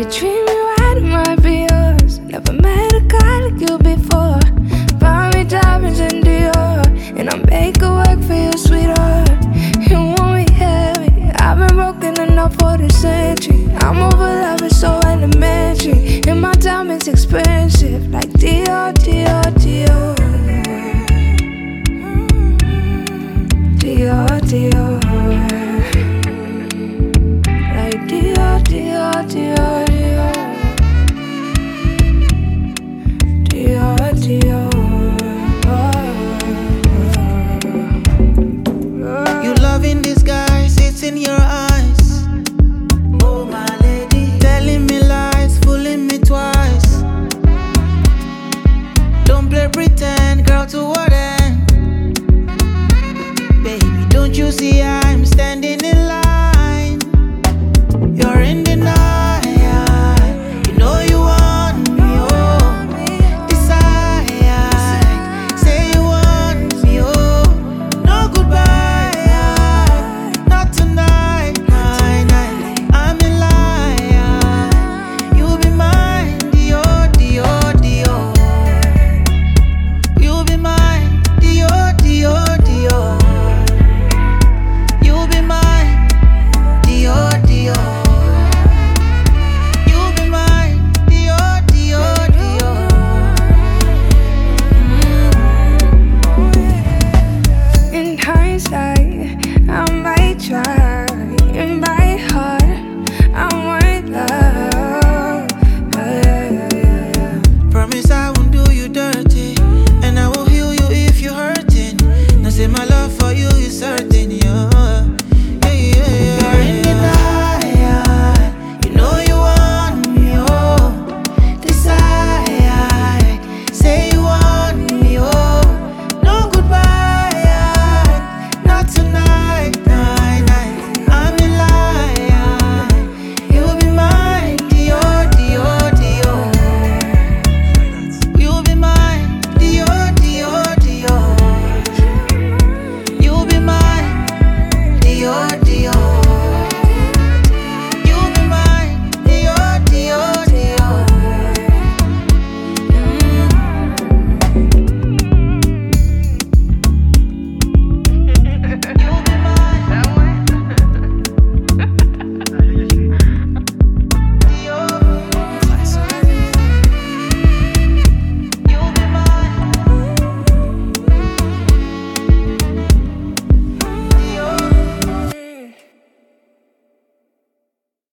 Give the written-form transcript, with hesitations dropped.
treat me right, it might be yours. Never met a guy like you before. Buy me diamonds and Dior, and I'll make it work for you, sweetheart. You want me heavy, I've been broken enough for this century. I'm over love, it's so elementary. And my diamonds expensive, like Dior, Dior, Dior. Dior, Dior.